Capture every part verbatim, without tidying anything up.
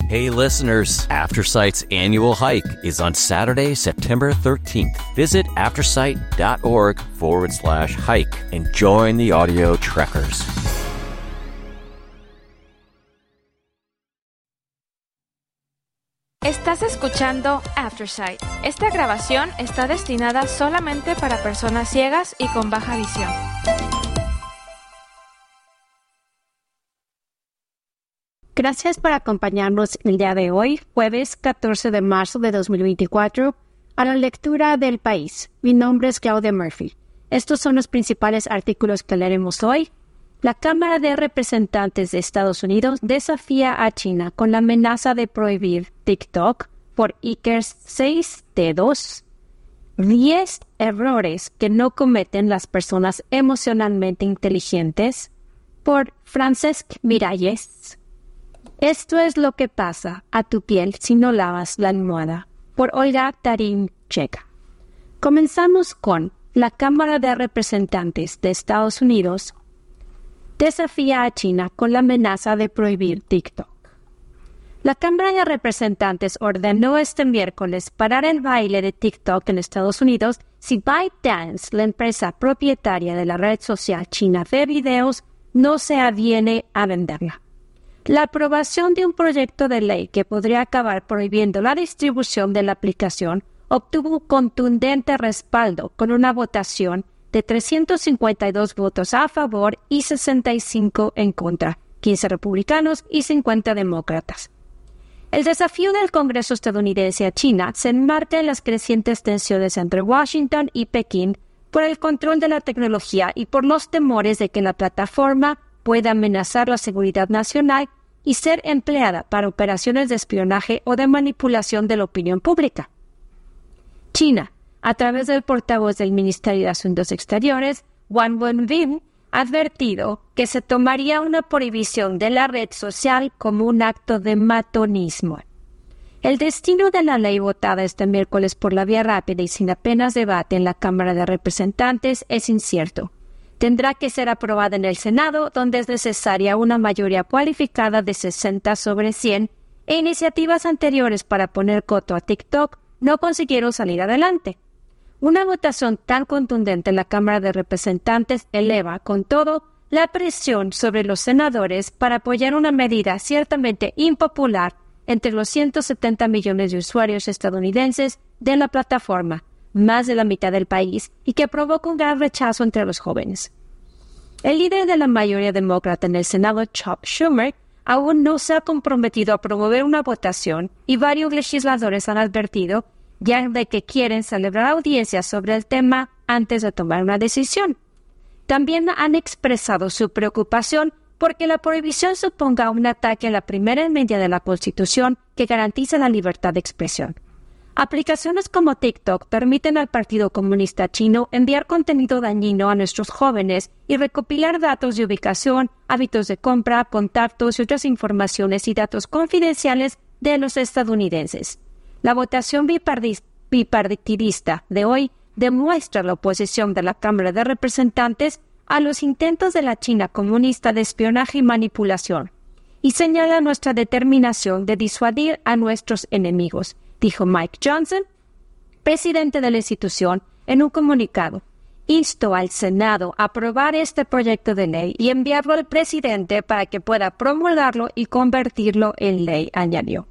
Hey listeners, Aftersight's annual hike is on Saturday, September thirteenth. Visit aftersight.org forward slash hike and join the audio trekkers. Estás escuchando Aftersight. Esta grabación está destinada solamente para personas ciegas y con baja visión. Gracias por acompañarnos el día de hoy, jueves catorce de marzo de dos mil veinticuatro, a la lectura del país. Mi nombre es Claudia Murphy. Estos son los principales artículos que leeremos hoy. La Cámara de Representantes de Estados Unidos desafía a China con la amenaza de prohibir TikTok por Icarus seis T dos. diez errores que no cometen las personas emocionalmente inteligentes por Francesc Miralles. Esto es lo que pasa a tu piel si no lavas la almohada, por Olga Tarín-Checa. Comenzamos con la Cámara de Representantes de Estados Unidos desafía a China con la amenaza de prohibir TikTok. La Cámara de Representantes ordenó este miércoles parar el baile de TikTok en Estados Unidos si ByteDance, la empresa propietaria de la red social china de videos, no se aviene a venderla. La aprobación de un proyecto de ley que podría acabar prohibiendo la distribución de la aplicación obtuvo un contundente respaldo con una votación de trescientos cincuenta y dos votos a favor y sesenta y cinco en contra, quince republicanos y cincuenta demócratas. El desafío del Congreso estadounidense a China se enmarca en las crecientes tensiones entre Washington y Pekín por el control de la tecnología y por los temores de que la plataforma pueda amenazar la seguridad nacional y ser empleada para operaciones de espionaje o de manipulación de la opinión pública. China, a través del portavoz del Ministerio de Asuntos Exteriores, Wang Wenbin, ha advertido que se tomaría una prohibición de la red social como un acto de matonismo. El destino de la ley votada este miércoles por la vía rápida y sin apenas debate en la Cámara de Representantes es incierto. Tendrá que ser aprobada en el Senado, donde es necesaria una mayoría cualificada de sesenta sobre cien, e iniciativas anteriores para poner coto a TikTok no consiguieron salir adelante. Una votación tan contundente en la Cámara de Representantes eleva, con todo, la presión sobre los senadores para apoyar una medida ciertamente impopular entre los ciento setenta millones de usuarios estadounidenses de la plataforma, más de la mitad del país, y que provoca un gran rechazo entre los jóvenes. El líder de la mayoría demócrata en el Senado, Chuck Schumer, aún no se ha comprometido a promover una votación y varios legisladores han advertido ya de que quieren celebrar audiencias sobre el tema antes de tomar una decisión. También han expresado su preocupación porque la prohibición suponga un ataque a la primera enmienda de la Constitución que garantiza la libertad de expresión. Aplicaciones como TikTok permiten al Partido Comunista Chino enviar contenido dañino a nuestros jóvenes y recopilar datos de ubicación, hábitos de compra, contactos y otras informaciones y datos confidenciales de los estadounidenses. La votación bipartidista de hoy demuestra la oposición de la Cámara de Representantes a los intentos de la China comunista de espionaje y manipulación y señala nuestra determinación de disuadir a nuestros enemigos, dijo Mike Johnson, presidente de la institución, en un comunicado. Instó al Senado a aprobar este proyecto de ley y enviarlo al presidente para que pueda promulgarlo y convertirlo en ley, añadió.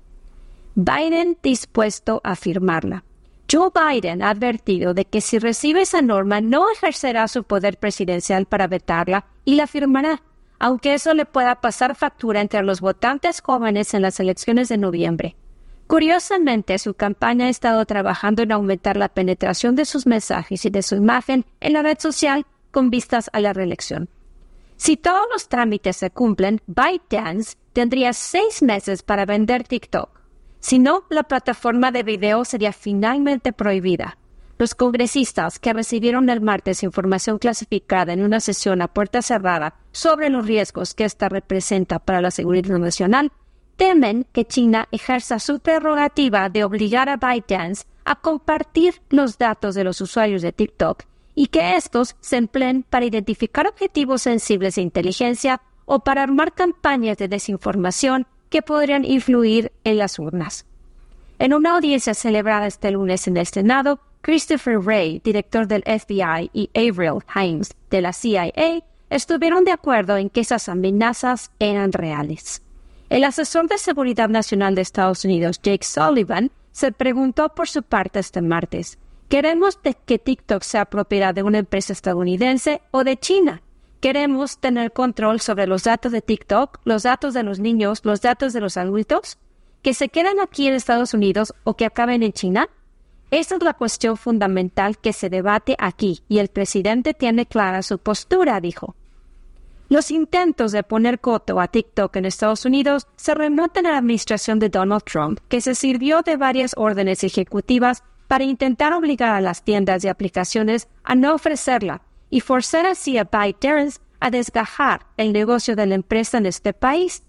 Biden dispuesto a firmarla. Joe Biden ha advertido de que si recibe esa norma no ejercerá su poder presidencial para vetarla y la firmará, aunque eso le pueda pasar factura entre los votantes jóvenes en las elecciones de noviembre. Curiosamente, su campaña ha estado trabajando en aumentar la penetración de sus mensajes y de su imagen en la red social con vistas a la reelección. Si todos los trámites se cumplen, ByteDance tendría seis meses para vender TikTok. Si no, la plataforma de video sería finalmente prohibida. Los congresistas que recibieron el martes información clasificada en una sesión a puerta cerrada sobre los riesgos que esta representa para la seguridad nacional temen que China ejerza su prerrogativa de obligar a ByteDance a compartir los datos de los usuarios de TikTok y que estos se empleen para identificar objetivos sensibles de inteligencia o para armar campañas de desinformación que podrían influir en las urnas. En una audiencia celebrada este lunes en el Senado, Christopher Wray, director del F B I, y Avril Haines, de la C I A, estuvieron de acuerdo en que esas amenazas eran reales. El asesor de Seguridad Nacional de Estados Unidos, Jake Sullivan, se preguntó por su parte este martes: ¿queremos de que TikTok sea propiedad de una empresa estadounidense o de China? ¿Queremos tener control sobre los datos de TikTok, los datos de los niños, los datos de los adultos? ¿Que se queden aquí en Estados Unidos o que acaben en China? Esta es la cuestión fundamental que se debate aquí y el presidente tiene clara su postura, dijo. Los intentos de poner coto a TikTok en Estados Unidos se remontan a la administración de Donald Trump, que se sirvió de varias órdenes ejecutivas para intentar obligar a las tiendas de aplicaciones a no ofrecerla y forzar así a ByteDance a desgajar el negocio de la empresa en este país.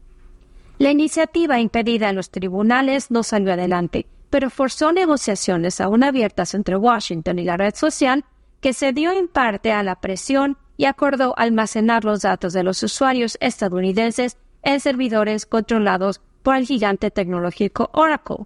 La iniciativa impedida en los tribunales no salió adelante, pero forzó negociaciones aún abiertas entre Washington y la red social, que cedió en parte a la presión y acordó almacenar los datos de los usuarios estadounidenses en servidores controlados por el gigante tecnológico Oracle.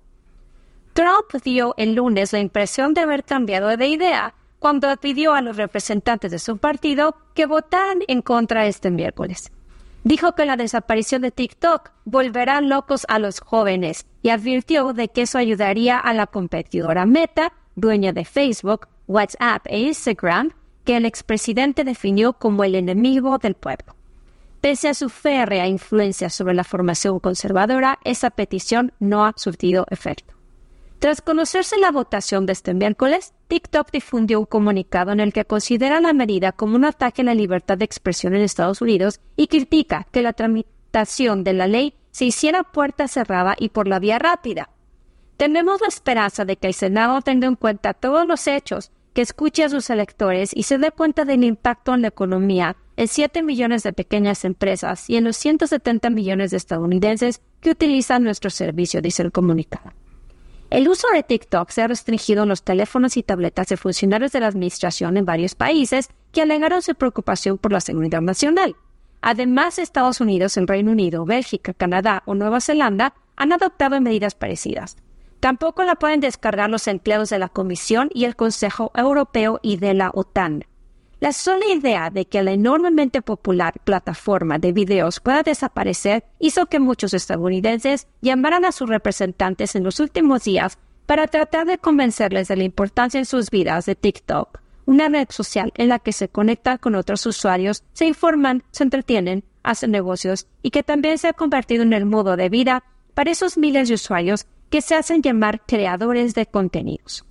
Trump dio el lunes la impresión de haber cambiado de idea cuando pidió a los representantes de su partido que votaran en contra este miércoles. Dijo que la desaparición de TikTok volverá locos a los jóvenes y advirtió de que eso ayudaría a la competidora Meta, dueña de Facebook, WhatsApp e Instagram, que el expresidente definió como el enemigo del pueblo. Pese a su férrea influencia sobre la formación conservadora, esa petición no ha surtido efecto. Tras conocerse la votación de este miércoles, TikTok difundió un comunicado en el que considera la medida como un ataque a la libertad de expresión en Estados Unidos y critica que la tramitación de la ley se hiciera a puerta cerrada y por la vía rápida. Tenemos la esperanza de que el Senado tenga en cuenta todos los hechos, que escuche a sus electores y se dé cuenta del impacto en la economía, en siete millones de pequeñas empresas y en los ciento setenta millones de estadounidenses que utilizan nuestro servicio, dice el comunicado. El uso de TikTok se ha restringido en los teléfonos y tabletas de funcionarios de la administración en varios países que alegaron su preocupación por la seguridad nacional. Además, Estados Unidos, el Reino Unido, Bélgica, Canadá o Nueva Zelanda han adoptado medidas parecidas. Tampoco la pueden descargar los empleados de la Comisión y el Consejo Europeo y de la OTAN. La sola idea de que la enormemente popular plataforma de videos pueda desaparecer hizo que muchos estadounidenses llamaran a sus representantes en los últimos días para tratar de convencerles de la importancia en sus vidas de TikTok, una red social en la que se conectan con otros usuarios, se informan, se entretienen, hacen negocios y que también se ha convertido en el modo de vida para esos miles de usuarios que se hacen llamar creadores de contenidos.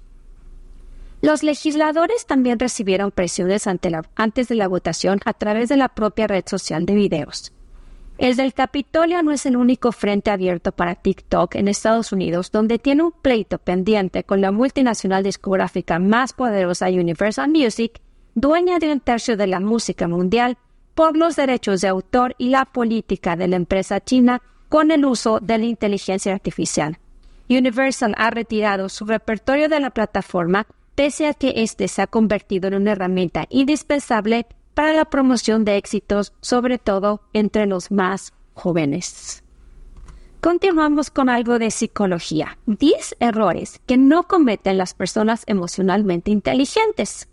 Los legisladores también recibieron presiones ante la, antes de la votación a través de la propia red social de videos. El del Capitolio no es el único frente abierto para TikTok en Estados Unidos, donde tiene un pleito pendiente con la multinacional discográfica más poderosa Universal Music, dueña de un tercio de la música mundial, por los derechos de autor y la política de la empresa china con el uso de la inteligencia artificial. Universal ha retirado su repertorio de la plataforma pese a que éste se ha convertido en una herramienta indispensable para la promoción de éxitos, sobre todo entre los más jóvenes. Continuamos con algo de psicología. diez errores que no cometen las personas emocionalmente inteligentes.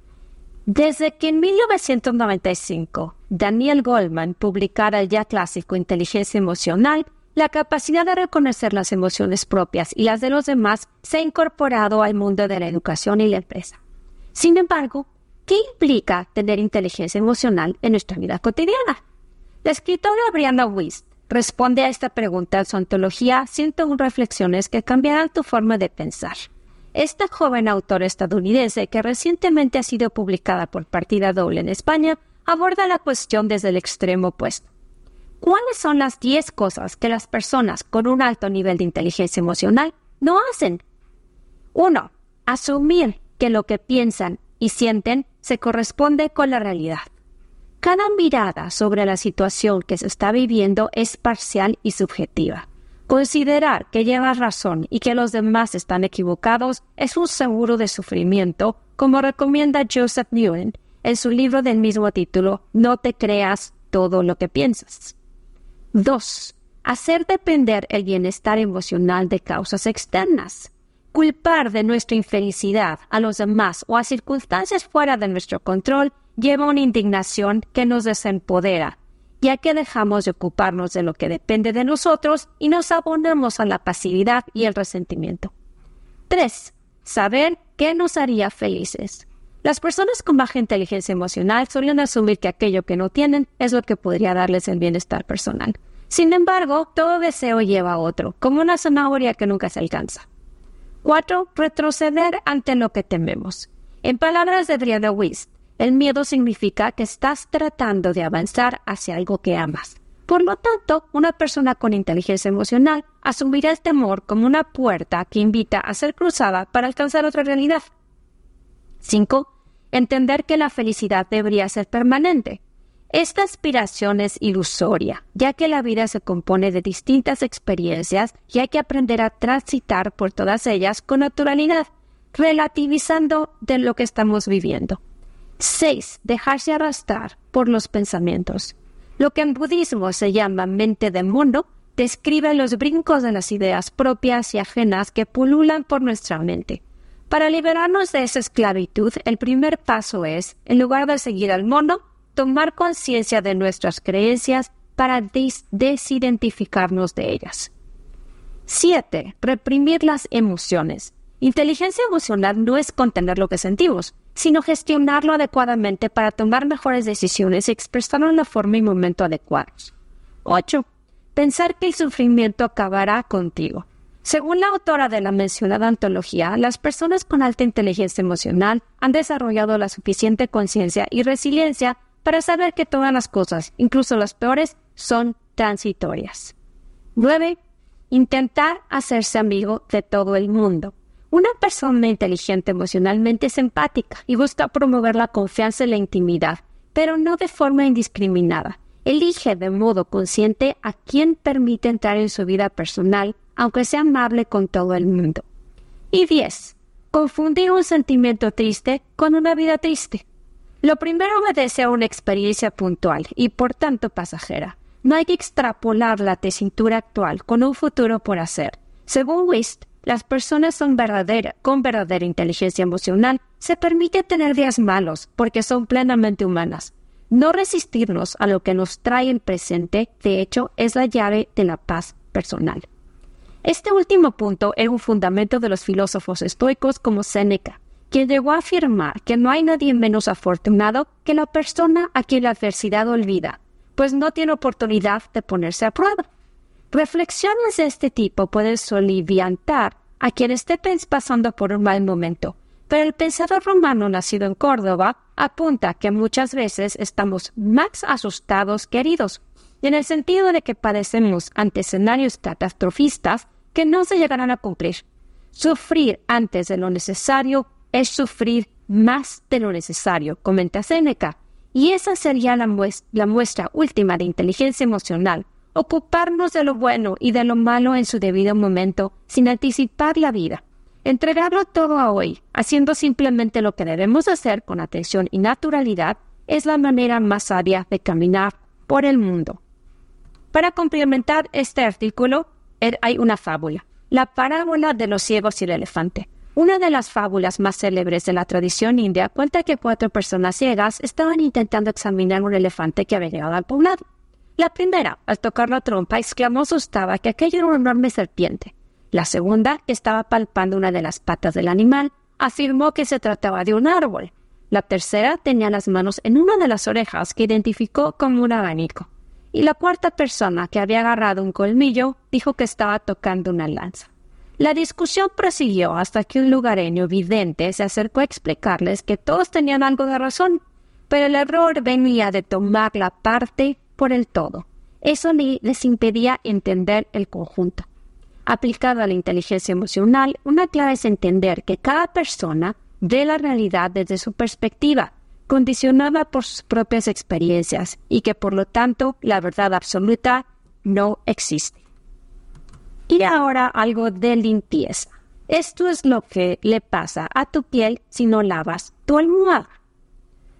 Desde que en mil novecientos noventa y cinco Daniel Goleman publicara el ya clásico Inteligencia Emocional, la capacidad de reconocer las emociones propias y las de los demás se ha incorporado al mundo de la educación y la empresa. Sin embargo, ¿qué implica tener inteligencia emocional en nuestra vida cotidiana? La escritora Brianna Wiest responde a esta pregunta en su antología ciento una reflexiones que cambiarán tu forma de pensar. Esta joven autora estadounidense, que recientemente ha sido publicada por Partida Doble en España, aborda la cuestión desde el extremo opuesto. ¿Cuáles son las diez cosas que las personas con un alto nivel de inteligencia emocional no hacen? uno. Asumir que lo que piensan y sienten se corresponde con la realidad. Cada mirada sobre la situación que se está viviendo es parcial y subjetiva. Considerar que llevas razón y que los demás están equivocados es un seguro de sufrimiento, como recomienda Joseph Newen en su libro del mismo título, No te creas todo lo que piensas. dos. hacer depender el bienestar emocional de causas externas. Culpar de nuestra infelicidad a los demás o a circunstancias fuera de nuestro control lleva a una indignación que nos desempodera, ya que dejamos de ocuparnos de lo que depende de nosotros y nos abonamos a la pasividad y el resentimiento. tres. Saber qué nos haría felices. Las personas con baja inteligencia emocional suelen asumir que aquello que no tienen es lo que podría darles el bienestar personal. Sin embargo, todo deseo lleva a otro, como una zanahoria que nunca se alcanza. cuatro. Retroceder ante lo que tememos. En palabras de Adriana Wiest, el miedo significa que estás tratando de avanzar hacia algo que amas. Por lo tanto, una persona con inteligencia emocional asumirá el temor como una puerta que invita a ser cruzada para alcanzar otra realidad. cinco. Entender que la felicidad debería ser permanente. Esta aspiración es ilusoria, ya que la vida se compone de distintas experiencias y hay que aprender a transitar por todas ellas con naturalidad, relativizando de lo que estamos viviendo. seis. Dejarse arrastrar por los pensamientos. Lo que en budismo se llama mente de mundo describe los brincos de las ideas propias y ajenas que pululan por nuestra mente. Para liberarnos de esa esclavitud, el primer paso es, en lugar de seguir al mono, tomar conciencia de nuestras creencias para des- desidentificarnos de ellas. siete. Reprimir las emociones. Inteligencia emocional no es contener lo que sentimos, sino gestionarlo adecuadamente para tomar mejores decisiones y expresarlo en la forma y momento adecuados. ocho. Pensar que el sufrimiento acabará contigo. Según la autora de la mencionada antología, las personas con alta inteligencia emocional han desarrollado la suficiente conciencia y resiliencia para saber que todas las cosas, incluso las peores, son transitorias. nueve. Intentar hacerse amigo de todo el mundo. Una persona inteligente emocionalmente es empática y busca promover la confianza y la intimidad, pero no de forma indiscriminada. Elige de modo consciente a quién permite entrar en su vida personal, aunque sea amable con todo el mundo. Y diez. Confundir un sentimiento triste con una vida triste. Lo primero obedece a una experiencia puntual y por tanto pasajera. No hay que extrapolar la tesitura actual con un futuro por hacer. Según Wiest, las personas son verdadera, con verdadera inteligencia emocional se permite tener días malos porque son plenamente humanas. No resistirnos a lo que nos trae el presente, de hecho, es la llave de la paz personal. Este último punto es un fundamento de los filósofos estoicos como Séneca, quien llegó a afirmar que no hay nadie menos afortunado que la persona a quien la adversidad olvida, pues no tiene oportunidad de ponerse a prueba. Reflexiones de este tipo pueden soliviantar a quien esté pasando por un mal momento, pero el pensador romano nacido en Córdoba apunta que muchas veces estamos más asustados que heridos, en el sentido de que padecemos ante escenarios catastrofistas que no se llegarán a cumplir. Sufrir antes de lo necesario es sufrir más de lo necesario, comenta Séneca, y esa sería la muestra, la muestra última de inteligencia emocional, ocuparnos de lo bueno y de lo malo en su debido momento, sin anticipar la vida. Entregarlo todo a hoy, haciendo simplemente lo que debemos hacer con atención y naturalidad, es la manera más sabia de caminar por el mundo. Para complementar este artículo, hay una fábula, la parábola de los ciegos y el elefante. Una de las fábulas más célebres de la tradición india cuenta que cuatro personas ciegas estaban intentando examinar un elefante que había llegado al poblado. La primera, al tocar la trompa, exclamó asustada que aquello era una enorme serpiente. La segunda, que estaba palpando una de las patas del animal, afirmó que se trataba de un árbol. La tercera tenía las manos en una de las orejas que identificó como un abanico. Y la cuarta persona, que había agarrado un colmillo, dijo que estaba tocando una lanza. La discusión prosiguió hasta que un lugareño vidente se acercó a explicarles que todos tenían algo de razón, pero el error venía de tomar la parte por el todo. Eso les impedía entender el conjunto. Aplicado a la inteligencia emocional, una clave es entender que cada persona ve la realidad desde su perspectiva, condicionada por sus propias experiencias, y que por lo tanto la verdad absoluta no existe. Y ahora algo de limpieza. Esto es lo que le pasa a tu piel si no lavas tu almohada.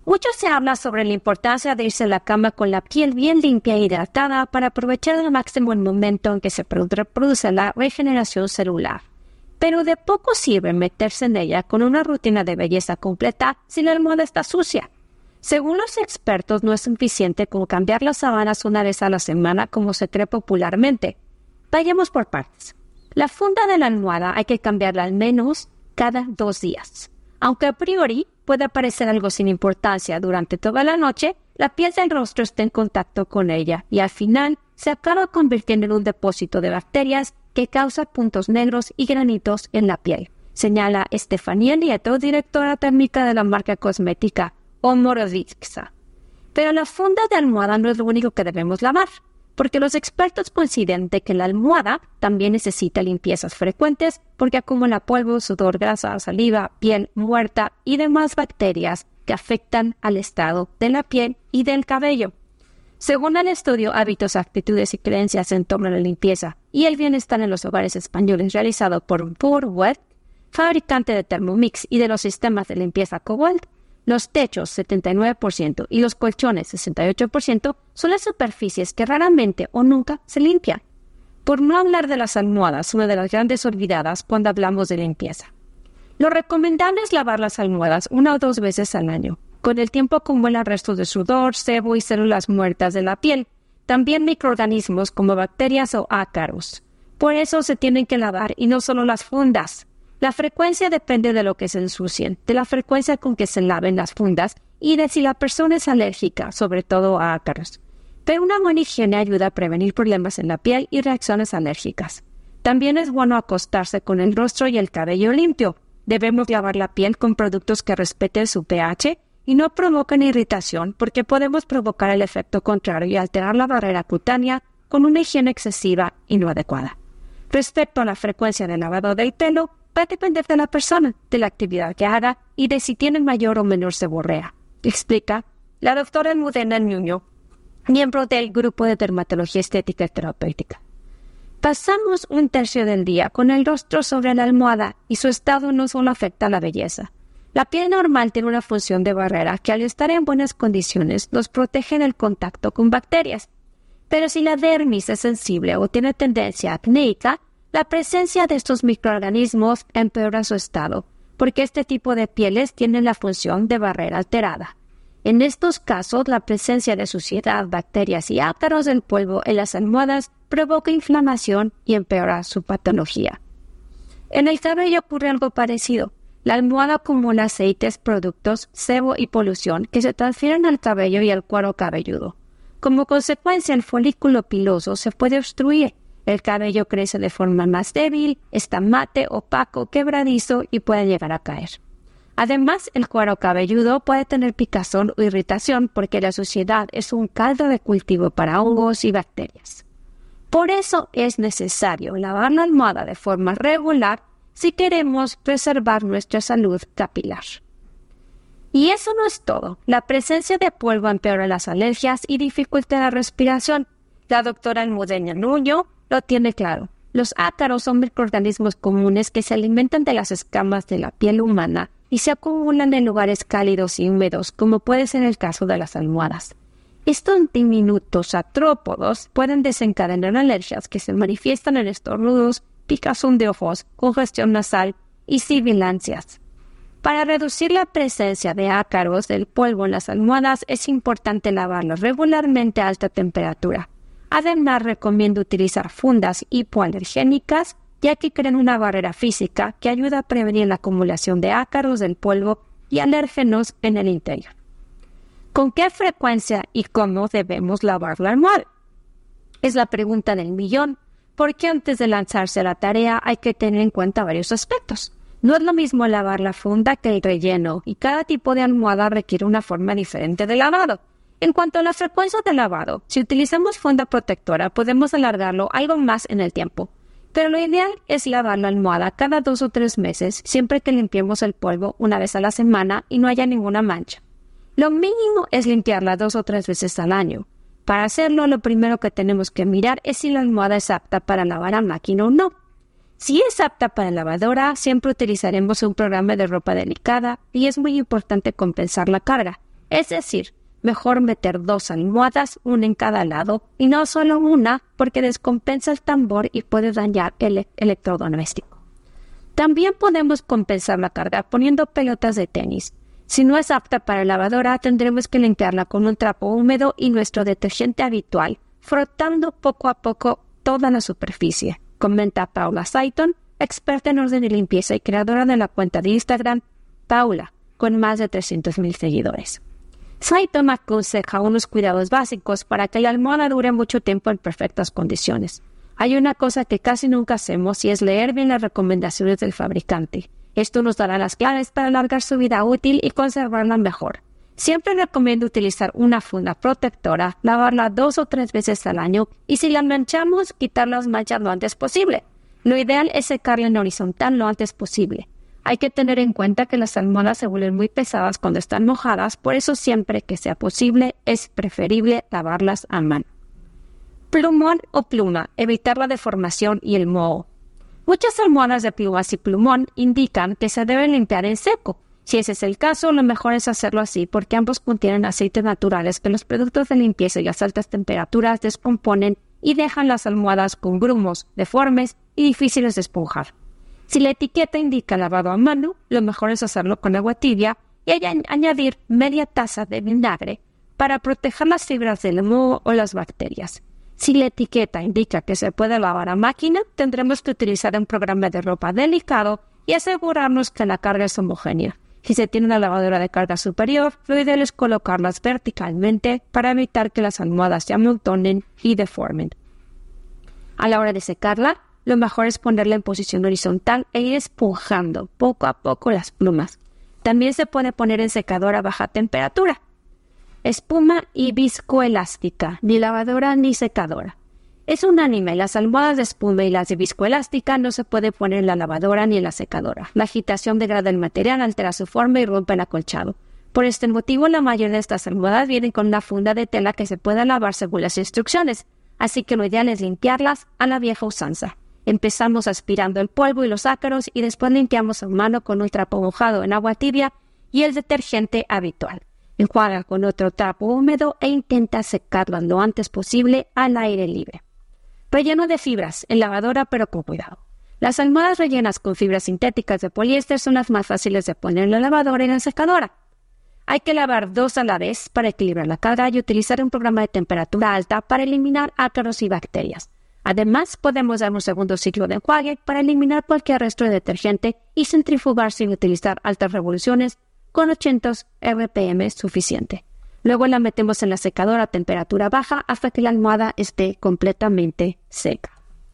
Mucho se habla sobre la importancia de irse a la cama con la piel bien limpia e hidratada para aprovechar al máximo el momento en que se produce la regeneración celular. Pero de poco sirve meterse en ella con una rutina de belleza completa si la almohada está sucia. Según los expertos, no es suficiente con cambiar las sábanas una vez a la semana como se cree popularmente. Vayamos por partes. La funda de la almohada hay que cambiarla al menos cada dos días. Aunque a priori puede parecer algo sin importancia durante toda la noche, la piel del rostro está en contacto con ella y al final se acaba convirtiendo en un depósito de bacterias que causa puntos negros y granitos en la piel, señala Estefanía Nieto, directora técnica de la marca cosmética Omorovicza. Pero la funda de almohada no es lo único que debemos lavar, porque los expertos coinciden de que la almohada también necesita limpiezas frecuentes porque acumula polvo, sudor, grasa, saliva, piel muerta y demás bacterias que afectan al estado de la piel y del cabello. Según el estudio Hábitos, Actitudes y Creencias en torno a la limpieza y el bienestar en los hogares españoles realizado por Purwet, fabricante de Thermomix y de los sistemas de limpieza Cobalt, los techos setenta y nueve por ciento y los colchones sesenta y ocho por ciento son las superficies que raramente o nunca se limpian. Por no hablar de las almohadas, una de las grandes olvidadas cuando hablamos de limpieza. Lo recomendable es lavar las almohadas una o dos veces al año. Con el tiempo acumulan restos de sudor, sebo y células muertas de la piel, también microorganismos como bacterias o ácaros. Por eso se tienen que lavar y no solo las fundas. La frecuencia depende de lo que se ensucien, de la frecuencia con que se laven las fundas y de si la persona es alérgica, sobre todo a ácaros. Pero una buena higiene ayuda a prevenir problemas en la piel y reacciones alérgicas. También es bueno acostarse con el rostro y el cabello limpio. Debemos lavar la piel con productos que respeten su pH y no provoquen irritación porque podemos provocar el efecto contrario y alterar la barrera cutánea con una higiene excesiva y no adecuada. Respecto a la frecuencia de lavado del pelo, va a depender de la persona, de la actividad que haga y de si tiene mayor o menor seborrea, explica la doctora Almudena Nuño, miembro del Grupo de Dermatología Estética y Terapéutica. Pasamos un tercio del día con el rostro sobre la almohada y su estado no solo afecta a la belleza. La piel normal tiene una función de barrera que al estar en buenas condiciones nos protege del contacto con bacterias. Pero si la dermis es sensible o tiene tendencia acnéica, la presencia de estos microorganismos empeora su estado, porque este tipo de pieles tienen la función de barrera alterada. En estos casos, la presencia de suciedad, bacterias y ácaros del polvo en las almohadas provoca inflamación y empeora su patología. En el cabello ocurre algo parecido. La almohada acumula aceites, productos, sebo y polución que se transfieren al cabello y al cuero cabelludo. Como consecuencia, el folículo piloso se puede obstruir. El cabello crece de forma más débil, está mate, opaco, quebradizo y puede llegar a caer. Además, el cuero cabelludo puede tener picazón o irritación porque la suciedad es un caldo de cultivo para hongos y bacterias. Por eso es necesario lavar la almohada de forma regular si queremos preservar nuestra salud capilar. Y eso no es todo. La presencia de polvo empeora las alergias y dificulta la respiración. La doctora Almudena Nuño lo tiene claro. Los ácaros son microorganismos comunes que se alimentan de las escamas de la piel humana y se acumulan en lugares cálidos y húmedos, como puede ser el caso de las almohadas. Estos diminutos artrópodos pueden desencadenar alergias que se manifiestan en estornudos, picazón de ojos, congestión nasal y sibilancias. Para reducir la presencia de ácaros del polvo en las almohadas es importante lavarlas regularmente a alta temperatura. Además, recomiendo utilizar fundas hipoalergénicas, ya que crean una barrera física que ayuda a prevenir la acumulación de ácaros del polvo y alérgenos en el interior. ¿Con qué frecuencia y cómo debemos lavar la almohada? Es la pregunta del millón, porque antes de lanzarse a la tarea hay que tener en cuenta varios aspectos. No es lo mismo lavar la funda que el relleno, y cada tipo de almohada requiere una forma diferente de lavado. En cuanto a la frecuencia de lavado, si utilizamos funda protectora podemos alargarlo algo más en el tiempo, pero lo ideal es lavar la almohada cada dos o tres meses, siempre que limpiemos el polvo una vez a la semana y no haya ninguna mancha. Lo mínimo es limpiarla dos o tres veces al año. Para hacerlo, lo primero que tenemos que mirar es si la almohada es apta para lavar a máquina o no. Si es apta para lavadora, siempre utilizaremos un programa de ropa delicada y es muy importante compensar la carga. Es decir, mejor meter dos almohadas, una en cada lado, y no solo una, porque descompensa el tambor y puede dañar el electrodoméstico. También podemos compensar la carga poniendo pelotas de tenis. Si no es apta para lavadora, tendremos que limpiarla con un trapo húmedo y nuestro detergente habitual, frotando poco a poco toda la superficie, comenta Paula Saiton, experta en orden de limpieza y creadora de la cuenta de Instagram Paula, con más de trescientos mil seguidores. Saiton aconseja unos cuidados básicos para que la almohada dure mucho tiempo en perfectas condiciones. Hay una cosa que casi nunca hacemos y es leer bien las recomendaciones del fabricante. Esto nos dará las claves para alargar su vida útil y conservarla mejor. Siempre recomiendo utilizar una funda protectora, lavarla dos o tres veces al año y si la manchamos, quitar las manchas lo antes posible. Lo ideal es secarla en horizontal lo antes posible. Hay que tener en cuenta que las almohadas se vuelven muy pesadas cuando están mojadas, por eso siempre que sea posible es preferible lavarlas a mano. Plumón o pluma, evitar la deformación y el moho. Muchas almohadas de plumas y plumón indican que se deben limpiar en seco. Si ese es el caso, lo mejor es hacerlo así porque ambos contienen aceites naturales que los productos de limpieza y las altas temperaturas descomponen y dejan las almohadas con grumos, deformes y difíciles de esponjar. Si la etiqueta indica lavado a mano, lo mejor es hacerlo con agua tibia y añadir media taza de vinagre para proteger las fibras del moho o las bacterias. Si la etiqueta indica que se puede lavar a máquina, tendremos que utilizar un programa de ropa delicado y asegurarnos que la carga es homogénea. Si se tiene una lavadora de carga superior, lo ideal es colocarlas verticalmente para evitar que las almohadas se amontonen y deformen. A la hora de secarla, lo mejor es ponerla en posición horizontal e ir esponjando poco a poco las plumas. También se puede poner en secadora a baja temperatura. Espuma y viscoelástica, ni lavadora ni secadora. Es unánime, las almohadas de espuma y las de viscoelástica no se puede poner en la lavadora ni en la secadora. La agitación degrada el material, altera su forma y rompe el acolchado. Por este motivo, la mayoría de estas almohadas vienen con una funda de tela que se puede lavar según las instrucciones, así que lo ideal es limpiarlas a la vieja usanza. Empezamos aspirando el polvo y los ácaros y después limpiamos a mano con un trapo mojado en agua tibia y el detergente habitual. Enjuaga con otro trapo húmedo e intenta secarlo lo antes posible al aire libre. Relleno de fibras, en lavadora pero con cuidado. Las almohadas rellenas con fibras sintéticas de poliéster son las más fáciles de poner en la lavadora y en la secadora. Hay que lavar dos a la vez para equilibrar la carga y utilizar un programa de temperatura alta para eliminar ácaros y bacterias. Además, podemos dar un segundo ciclo de enjuague para eliminar cualquier resto de detergente y centrifugar sin utilizar altas revoluciones con ochenta R P M es suficiente. Luego la metemos en la secadora a temperatura baja hasta que la almohada esté completamente seca.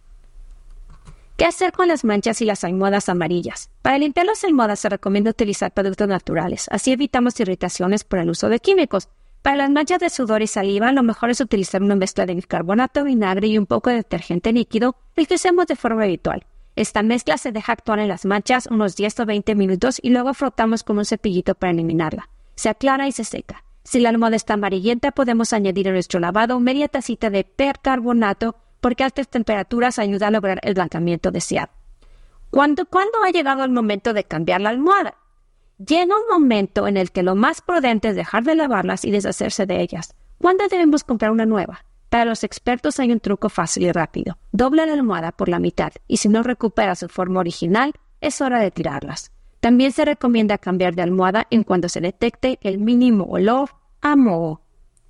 ¿Qué hacer con las manchas y las almohadas amarillas? Para limpiar las almohadas se recomienda utilizar productos naturales, así evitamos irritaciones por el uso de químicos. Para las manchas de sudor y saliva, lo mejor es utilizar una mezcla de bicarbonato, vinagre y un poco de detergente líquido, el que usemos de forma habitual. Esta mezcla se deja actuar en las manchas unos diez o veinte minutos y luego frotamos con un cepillito para eliminarla. Se aclara y se seca. Si la almohada está amarillenta, podemos añadir a nuestro lavado media tacita de percarbonato porque a altas temperaturas ayuda a lograr el blanqueamiento deseado. ¿Cuándo, ¿Cuándo ha llegado el momento de cambiar la almohada? Llega un momento en el que lo más prudente es dejar de lavarlas y deshacerse de ellas. ¿Cuándo debemos comprar una nueva? Para los expertos hay un truco fácil y rápido. Dobla la almohada por la mitad y si no recupera su forma original, es hora de tirarlas. También se recomienda cambiar de almohada en cuanto se detecte el mínimo olor a moho.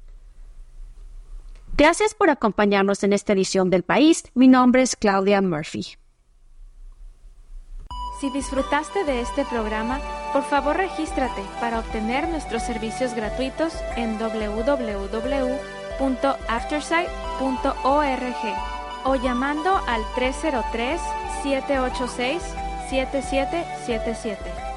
Gracias por acompañarnos en esta edición del País. Mi nombre es Claudia Murphy. Si disfrutaste de este programa, por favor regístrate para obtener nuestros servicios gratuitos en doble u doble u doble u punto aftersight punto org o llamando al tres cero tres, siete ocho seis, siete siete siete siete.